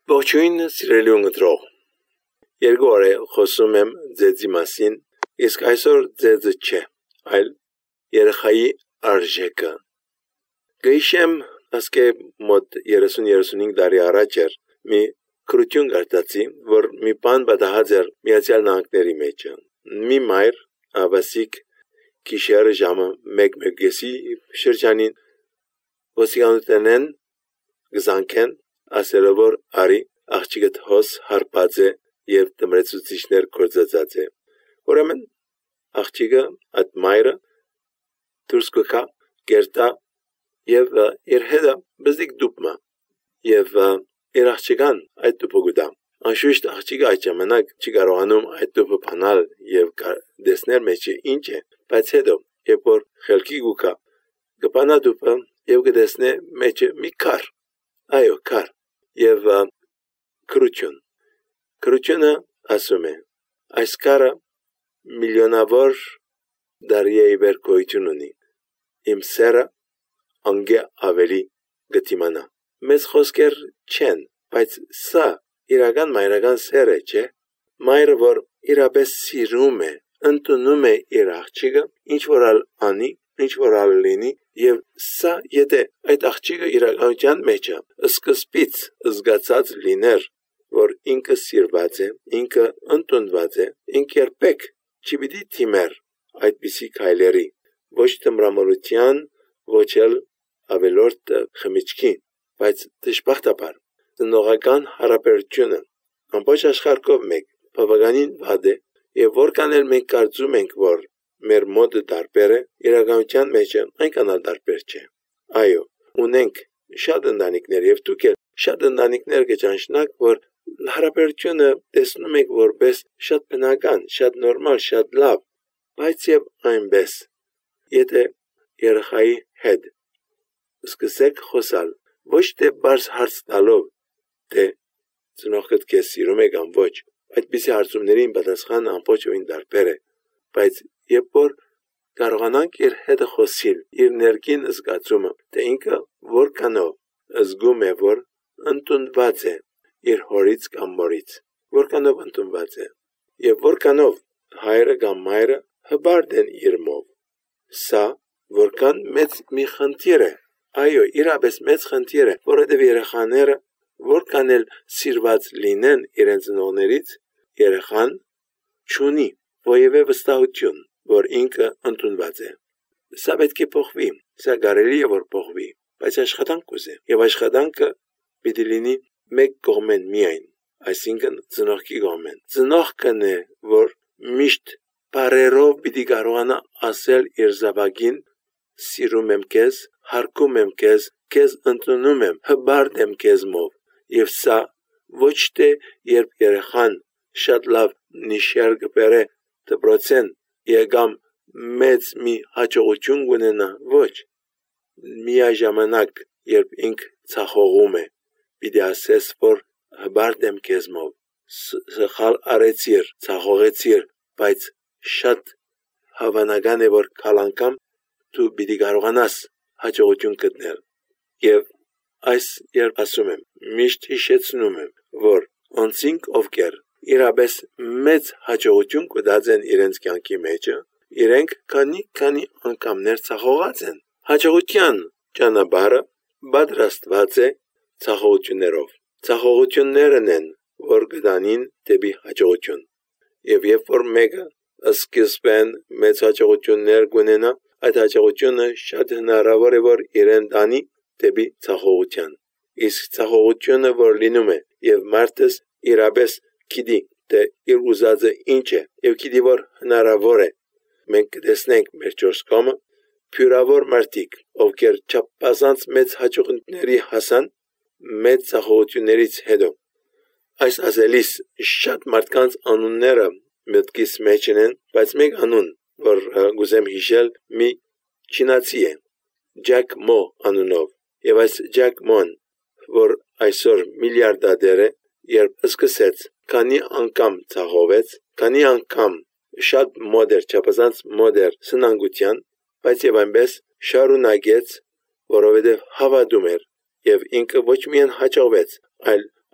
Ողջույն սիրելի ունգընտրող, երկու օր է խոսում եմ ձեզի մասին, իսկ այսօր ձեզը չէ, այլ երեխայի արժեքը։ Գիշեմ ասկե մոտ 30-35 տարի առաջ էր մի քրություն գարտացի, որ մի բան պատահած էր Միացյալ Նահանգների մեջ։ Մի մայր ավասիկ գիշերը ժամը 1:30 շրջանին ոստիկանութենեն գզանքեն ասելով որ արի աղջիկդ հոս հարբած է եւ դմրեցուցիչներ կործածած է։ Ուրեմն աղջիկը այդ մայրը դուրս կգա գերտա եւ իր հետը բզիկ դուպմա եւ իր աղջիկան այդ դուպը գուտա։ Անշուշտ աղջիկը այդ ժամանակ չի կարողանում այդ դուպը բանալ եւ դեսներ մեջը ինչ է, բայց հետո երբ որ խելքի գուկա կբանա դուպը եւ կդեսնե մեջը մի քար, այո քար եւ քրությունը ասում է այս քարը միլիոնավոր դարիեի վեր գոյություն ունի, իմ սերը անգե ավելի գտիմանա։ Մեծ խոսքեր չեն, բայց սա իրական մայրական սեր է, չէ՞։ Մայրը որ իրապես սիրում է, ընդունում է իր աղջիկը, ինչ որ անի, ինչ որ լինի, եւ սա եթե այդ աղջիկը իրականության մեջ է, սկզբից զգացած լիներ, որ ինքը սիրված է, ինքը ընդունված է, ինքը երբեք չպիտի թիմեր այդպիսի քայլերի, ոչ թմրամոլության, ոչ էլ ավելորդ խմիչքի, բայց դժբախտաբար ծնողական հարաբերությունը ամբողջ աշխարհով մեկ բավականին վատ է եւ որքան էլ մենք կարծում ենք որ մեր մոդը դարբեր է, իրականության մեջ այնքան էլ դարբեր չէ։ Այո, ունենք շատ ընտանիքներ եւ դուք էլ շատ ընտանիքներ կճանչնաք, որ հարաբերությունը տեսնում եք որպես շատ բնական, շատ նորմալ, շատ լավ, բայց եւ այնպես եթե երեխայի հետ սկսեք խոսալ, ոչ թե բարձ հարց տալով, թե ծնողքդ քեզ սիրում է կամ ոչ, այդպիսի հարցումներին պատասխանը ամբողջովին դարբեր է, բայց երբ որ կարողանանք իր հետը խոսիլ, իր ներքին զգացումը, թե ինքը որքանով զգում է, որ ընդունված է իր հորից կամ մորից, որքանով ընդունված է, եւ որքանով հայրը կամ մայրը հբարդ են իր մով։ Սա որքան մեծ մի խնդիր է, այո, իրապես մեծ խնդիր է, որովհետեւ երեխաները որքան էլ սիրված լինեն իրենց ծնողներից, երեխան չունի որևէ վստահություն, որ ինքը ընդունված է։ Սա պետք է փոխվի, սա կարելի է որ փոխվի, բայց աշխատանք ուզե, եւ աշխատանքը պիտի լինի մեկ կողմեն միայն, այսինքն ծնողքի կողմեն։ Ծնողքն է, որ միշտ բարերով պիտի կարողանա ասել իր զավակին սիրում եմ քեզ, հարգում եմ քեզ, քեզ ընդունում եմ, հբարդ եմ քեզ մով, եւ սա ոչ թե երբ երեխան շատ լավ նիշեր կբերե դպրոցեն եկամ մեծ մի հաջողություն կունենա, ոչ, միաժամանակ երբ ինք ցախողում է, պիտի ասես որ հբարդ եմ քեզ մով, սխալ արեցիր, ցախողեցիր, բայց շատ հավանական է որ քալանկամ դու պիտի կարողանաս հաջողություն գտնել։ Եվ այս երբ ասում եմ, միշտ հիշեցնում եմ, որ անցինք ովքեր իրապես մեծ հաջողություն կդածեն իրենց կյանքի մեջը, իրենք քանի անգամներ ցախողած են։ Հաջողության ճանապարհը պատրաստված է ցախողություններով։ Ցախողություններն են, որ գտանին դեպի հաջողություն։ Եվ երբ որ մեկը սկզբեն մեծ հաջողություններ կունենա, այդ հաջողությունը շատ հնարավոր է որ իրեն տանի դեպի ցախողության։ Իսկ ցախողությունը որ լինում է եւ մարդը իրապես գիտի թե իր ուզածը ինչ է եւ գիտի որ հնարավոր է, մենք կտեսնենք մեր ճորս կողմը փյուրավոր մարդիկ ովքեր չափազանց մեծ հաջողությունների հասան մեծ ցախողություններից հետո։ Այս ասելիս շատ մարդկանց անունները մտքիս մեջ են, բայց մեկ անուն որ գուզեմ հիշել մի չինացի է, Ջեք Մո անունով, եւ այս Ջեք Մոն որ այսօր միլիարդադեր է, երբ սկսեց քանի անգամ ցախովեց, քանի անգամ շատ մոդեր, չափազանց մոդեր սնանկության, բայց եւ այնպես շարունակեց, որովհետեւ հավատում էր եւ ինքը ոչ միայն հաջողվեց, այլ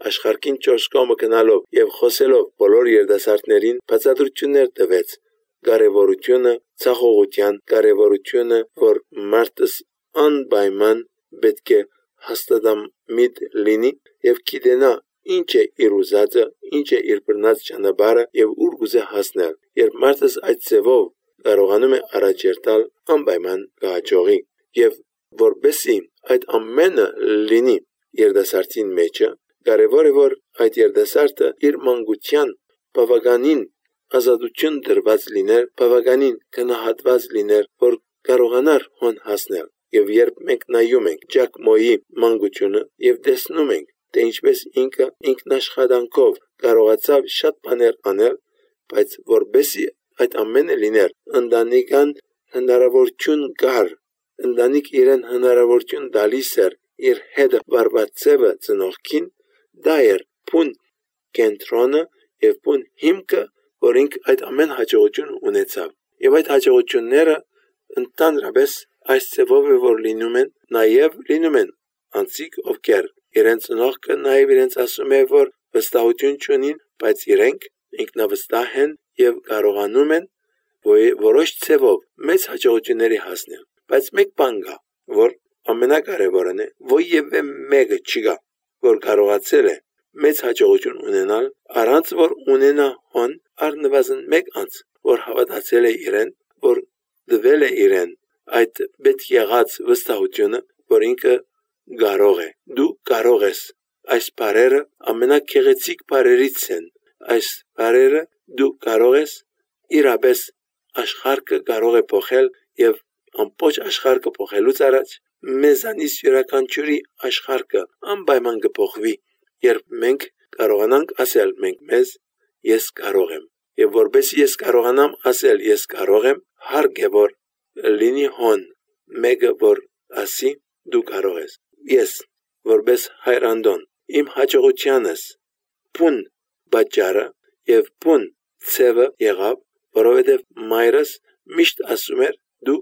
աշխարհին 4 կողմը գնալով եւ խոսելով բոլոր երիտասարդներին բացատրություններ տվեց կարևորությունը, ցախողության կարևորությունը, որ մարդս անպայման պետք է հաստատամիտ լինի եւ գիտենա ինչ է իր ուզածը, ինչ է իր բռնած ճանապարհը եւ ուր գուզե հասնել։ Երբ մարդս այդ ձևով կարողանում է առաջերտալ, անպայման կհաջողի եւ որբեսի այդ ամենը լինի երիտասարդին մեջը, կարևոր է որ այդ երիտասարդը իր մանկության բավականին ազատություն դրված լիներ, բավականին գնահատված լիներ, որ կարողանար հոն հասնել։ Եվ երբ մենք նայում ենք Ջակ Մոյի մանկությունը եւ տեսնում ենք, թե ինչպես ինքը ինքնաշխատանքով կարողացավ շատ բաներ անել, բայց որբեսի այդ ամենը լիներ, ընտանեկան հնարավորություն կար, ընտանիք իրեն հնարավորություն տալիս էր իր հետ վարված ձևը ծնողքին, դա էր փուն կենտրոնը եւ փուն հիմքը, որ ինք այդ ամեն հաջողություն ունեցավ։ Եվ այդ հաջողությունները ընդհանրապես այս ձևով է որ լինում են, նաեւ լինում են անցիկ ովքեր իրենց ծնողքը նաեւ իրենց ասում է որ վստահություն չունին, բայց իրենք ինքնավստահ են եւ կարողանում են որոշ ձևով մեծ հաջողությունների հասնել։ Բայց մեկ բան կա, որ ամենակարևորն է, ովևէ մեկը չկա, որ կարողացել է մեծ հաջողություն ունենալ, առանց որ ունենա հոն առնվազն մեկ անձ, որ հավատացել է իրեն, որ դվել է իրեն այդ պետք եղած վստահությունը, որ ինքը կարող է։ Դու կարող ես։ Այս բառերը ամենագեղեցիկ բառերից են։ Այս բառերը դու կարող ես իրապես աշխարհը կարող է փոխել եւ ամբողջ աշխարհը փոխելուց առաջ մեզանից յուրաքանչյուրի աշխարհը անպայման կփոխվի, երբ մենք կարողանանք ասել մենք մեզ ես կարող եմ։ Եվ որպես ես կարողանամ ասել ես կարող եմ, հարկ է որ լինի հոն մեկը որ ասի դու կարող ես։ Ես որպես հայրանդոն իմ հաջողությանս փուն բաճարը եւ փուն ցևը եղավ, որովհետեւ մայրս միշտ ասում էր դու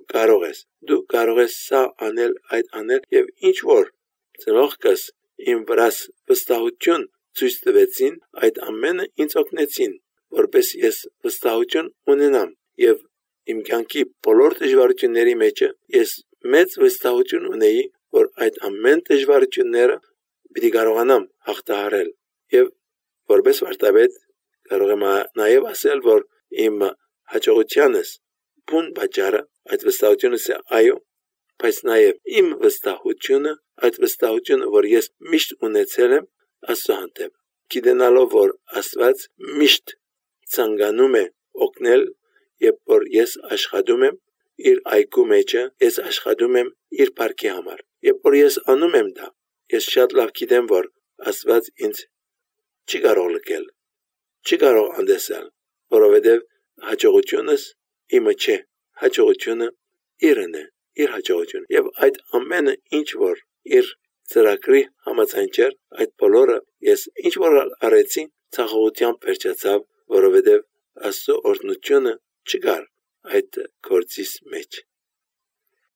կարող ես սա անել, այդ անել եւ ինչ որ ծնողքս իմ վրա վստահություն ցույց տվեցին, այդ ամենը ինձ օգնեցին, որպես ես վստահություն ունենամ եւ իմ կյանքի բոլոր դժվարությունների մեջ ես մեծ վստահություն ունեի, որ այդ ամեն դժվարությունները պիտի կարողանամ հաղթահարել եւ որպես վարդապետ կարող եմ նաեւ ասել, որ իմ հաջողությանս փուն բաճարը այդ վստահությունս է այո, բայց նաեւ իմ վստահությունը, այդ վստահությունը, որ ես միշտ ունեցել եմ Աստծո հանդեպ, գիտենալով որ Աստված միշտ ցանկանում է օգնել, երբ որ ես աշխատում եմ իր այգու մեջ, ես աշխատում եմ իր բարքի համար։ Երբ որ ես անում եմ դա, ես շատ լավ գիտեմ, որ Աստված ինձ չի կարող լքել, չի կարող անդեսել, որովհետև հաջողությունս իմը չէ, հաջողությունը իրեն է, իր հաջողությունը։ Եվ այդ ամենը ինչ որ իր ծրագրի համաձայն չէր, այդ բոլորը ես ինչ որ արեցի, ցախողությամբ վերջացավ, որովհետև Աստծո օրհնությունը չկար այդ գործից մեջ։